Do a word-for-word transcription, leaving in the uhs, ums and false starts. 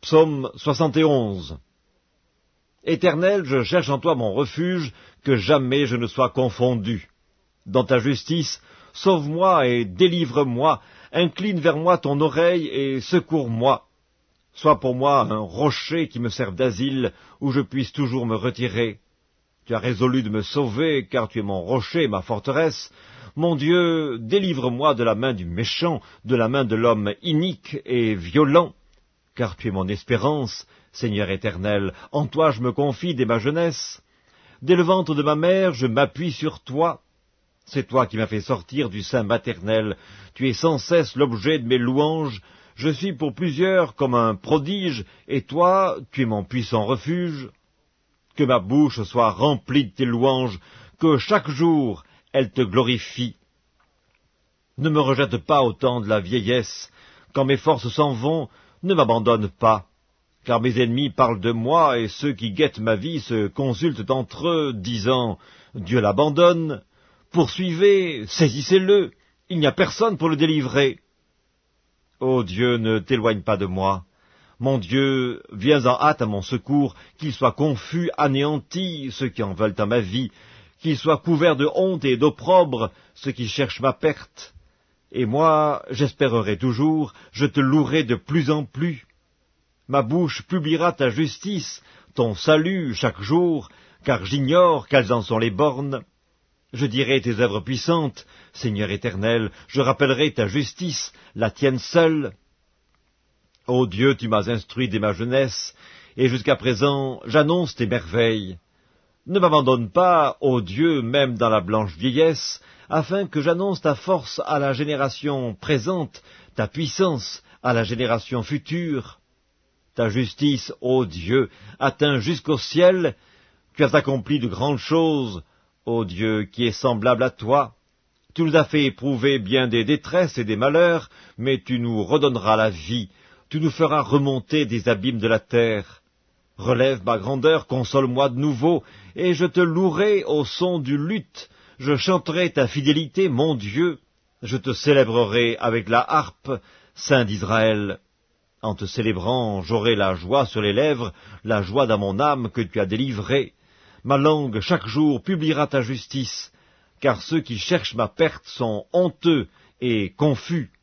Psaume soixante et onze. Éternel, je cherche en toi mon refuge, que jamais je ne sois confondu. Dans ta justice, sauve-moi et délivre-moi, incline vers moi ton oreille et secours-moi. Sois pour moi un rocher qui me serve d'asile, où je puisse toujours me retirer. Tu as résolu de me sauver, car tu es mon rocher, ma forteresse. Mon Dieu, délivre-moi de la main du méchant, de la main de l'homme inique et violent. Car tu es mon espérance, Seigneur éternel, en toi je me confie dès ma jeunesse. Dès le ventre de ma mère, je m'appuie sur toi. C'est toi qui m'as fait sortir du sein maternel. Tu es sans cesse l'objet de mes louanges. Je suis pour plusieurs comme un prodige, et toi, tu es mon puissant refuge. Que ma bouche soit remplie de tes louanges, que chaque jour elle te glorifie. Ne me rejette pas au temps de la vieillesse. Quand mes forces s'en vont, ne m'abandonne pas. Car mes ennemis parlent de moi, et ceux qui guettent ma vie se consultent entre eux, disant « Dieu l'abandonne ». Poursuivez, saisissez-le, il n'y a personne pour le délivrer. Ô Dieu, ne t'éloigne pas de moi. Mon Dieu, viens en hâte à mon secours, qu'ils soient confus, anéantis, ceux qui en veulent à ma vie, qu'ils soient couverts de honte et d'opprobre, ceux qui cherchent ma perte. Et moi, j'espérerai toujours, je te louerai de plus en plus. Ma bouche publiera ta justice, ton salut chaque jour, car j'ignore quelles en sont les bornes. Je dirai tes œuvres puissantes, Seigneur éternel, je rappellerai ta justice, la tienne seule. Ô Dieu, tu m'as instruit dès ma jeunesse, et jusqu'à présent j'annonce tes merveilles. Ne m'abandonne pas, ô Dieu, même dans la blanche vieillesse, afin que j'annonce ta force à la génération présente, ta puissance à la génération future. Ta justice, ô Dieu, atteint jusqu'au ciel, tu as accompli de grandes choses, ô Dieu, qui est semblable à toi. Tu nous as fait éprouver bien des détresses et des malheurs, mais tu nous redonneras la vie, tu nous feras remonter des abîmes de la terre. Relève ma grandeur, console-moi de nouveau, et je te louerai au son du luth. Je chanterai ta fidélité, mon Dieu. Je te célébrerai avec la harpe, Saint d'Israël. En te célébrant, j'aurai la joie sur les lèvres, la joie dans mon âme que tu as délivrée. Ma langue, chaque jour, publiera ta justice, car ceux qui cherchent ma perte sont honteux et confus.